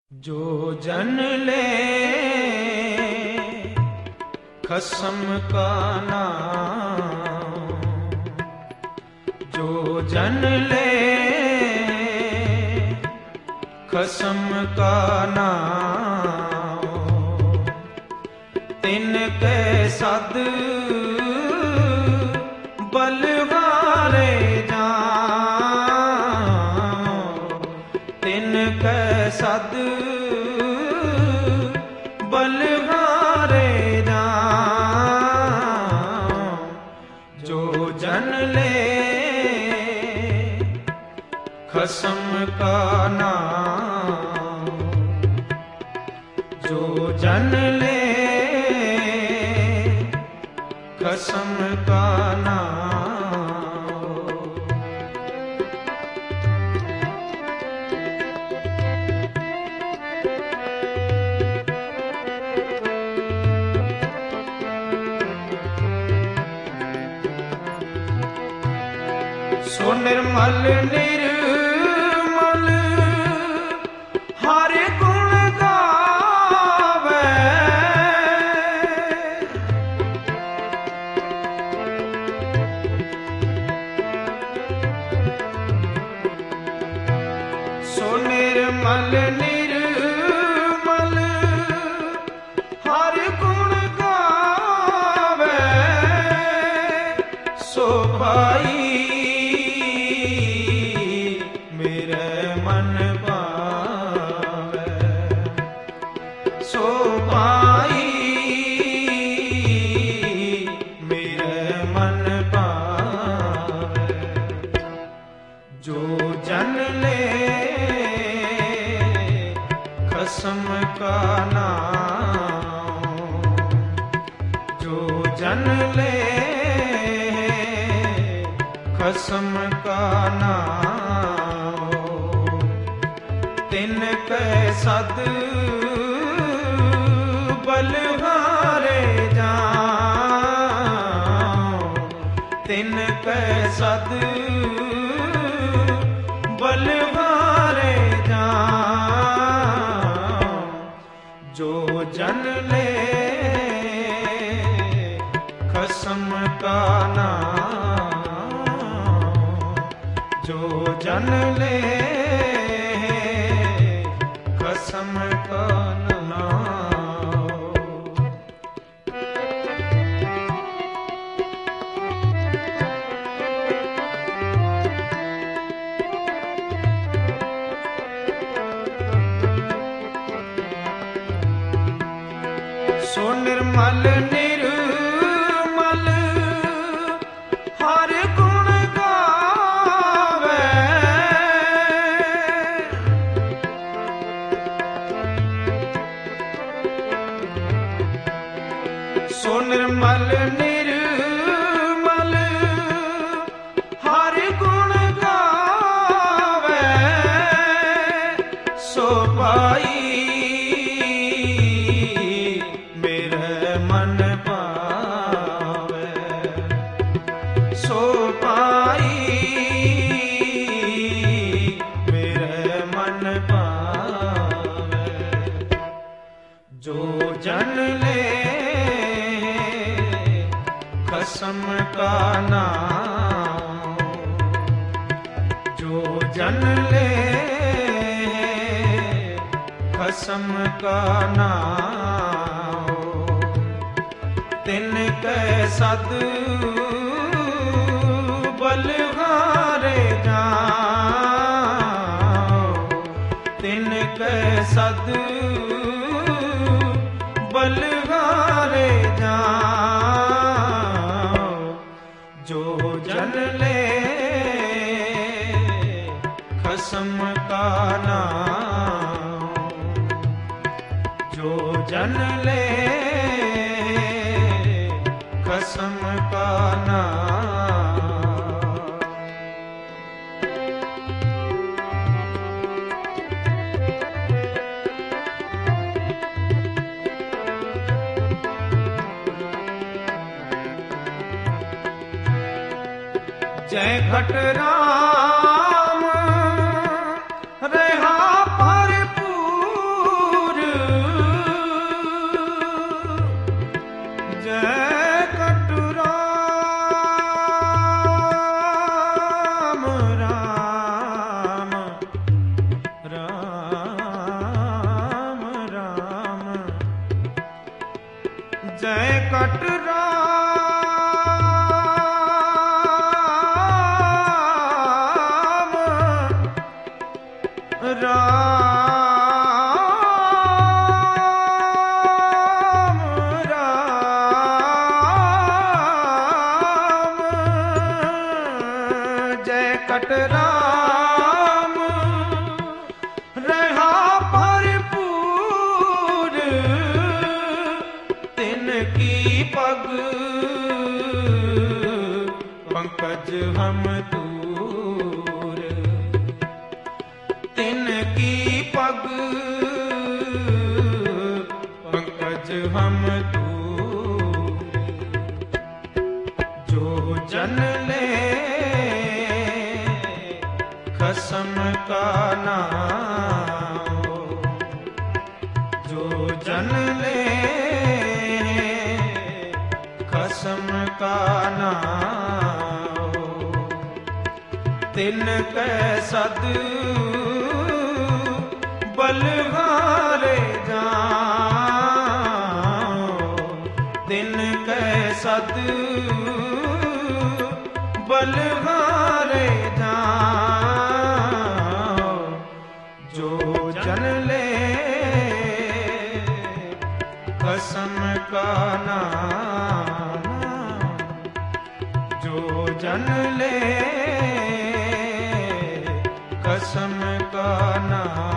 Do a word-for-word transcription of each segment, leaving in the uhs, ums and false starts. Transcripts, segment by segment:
जो जन ले खसम का नाम, जो जन ले खसम का नाम, तिनके सद बलवारे जाओ, तिनके सद बलवारे जाओ। जो जन ले खसम का नाम, जो जन ले खसम का नाम। सो निर्मल निर्मल हर गुण गावे, सो निर्मल निर्मल हर गुण गावे, सो भाई सो पाई मेरे मन पावे। जो जन ले खसम का नाम, जो जन ले खसम का नाम, तिनके सद बलवारे जाओ, तिनके सद बलवारे जाओ। जो जन ले खसम का नाम, जो जन ले खसम का नाम। सो निर्मल निर्मल हर गुण गावे, सो निर्मल निर्मल हर गुण गावे, सो पाई मन पावे। सो पाई मेरे मन पावे। जो जन ले खसम का नाम, जो जन ले खसम का नाम, तिनके सद बलवारे जाओ, तिनके सद बलवारे जाओ। जो जन ले खसम का नाम, जो जन ले खसम का नाम। जय घट राम रहा भरपूर, जय कट राम राम राम जय कट राम रहा भरपूर तिनकी पग पंकज हम दूर तिनकी पग पंकज हम दूर जो जन ले खसम का नाम जो जन ले खसम का नाम तिन कै सद बलहारे जाओ तिन कै सद बलहारे जाओ जो जन ले कसम का नाम जो जन ले कसम का नाम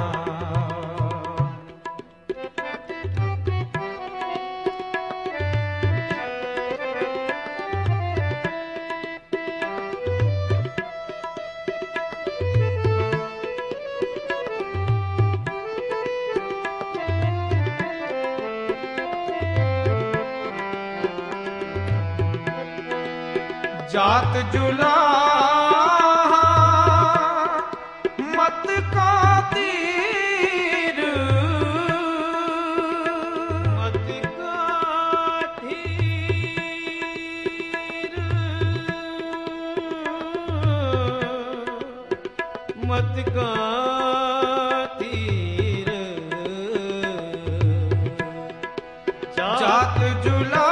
जात जुला मत का तीर मत का तीर मत का तीर जात जुला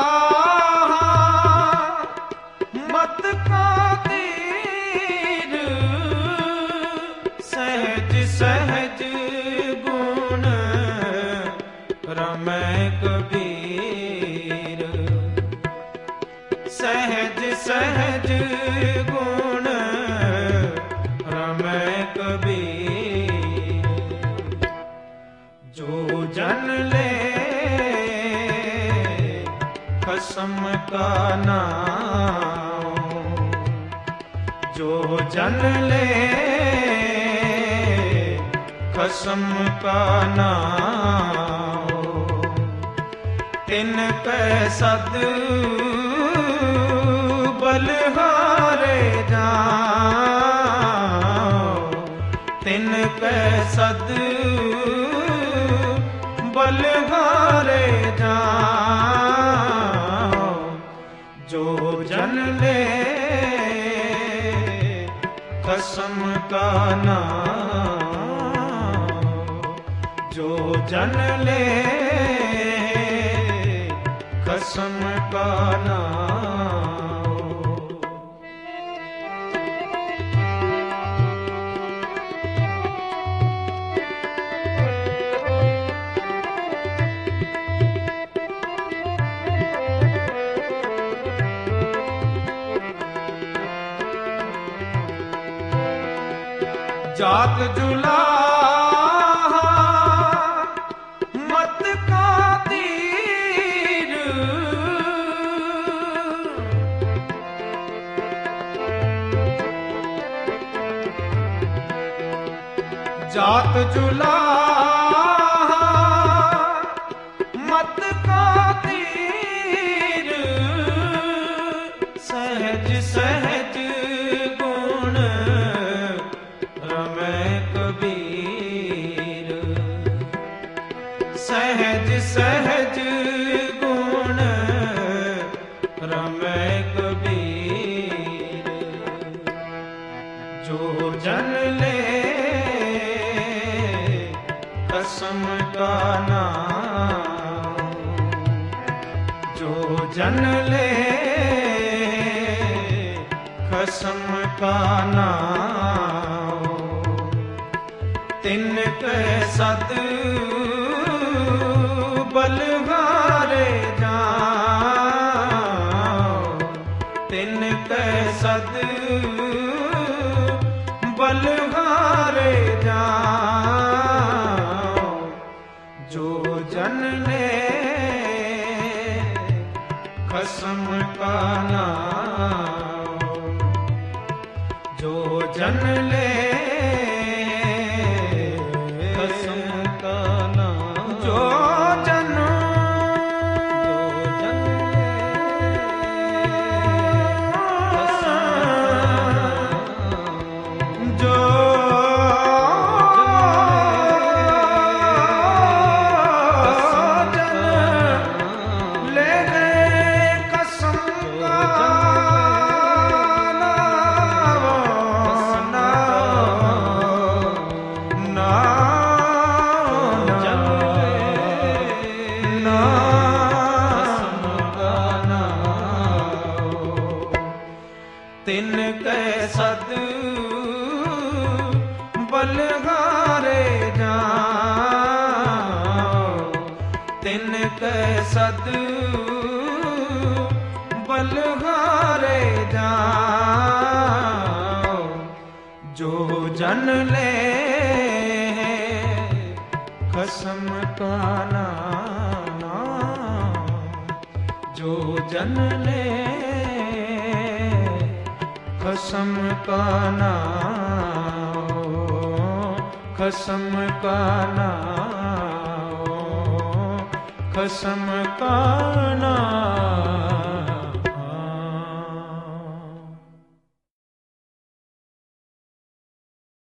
सहज गुण रमै कबीर सहज सहज गुण रमै कबीर जो जन ले खसम का नाम जो जन ले कसम का नाम तिन कै सद बलहारे जाओ तिन कै सद बलहारे जाओ जो जन ले कसम का नाम जो जन ले कसम का नाम जात जुला मत का तीर जात जुला मत का तीर सहज सहज गुण रमै कबीर सहज सहज गुण रमै कबीर जो जन ले कसम का नाम जन ले खसम का नाम, तिनके सद बलहारे जाओ, तिनके सद बलहारे जाओ। जो जन ले खसम का नाम, जो जन ले खसम का नाम, जो जन जो जन ले खसम, जो तिनके सद बलहारे जाओ, तिनके सद बलहारे जाओ। जो जन ले खसम का नाम, जो जन ले खसम का नाम, खसम का नाम, खसम का नाम।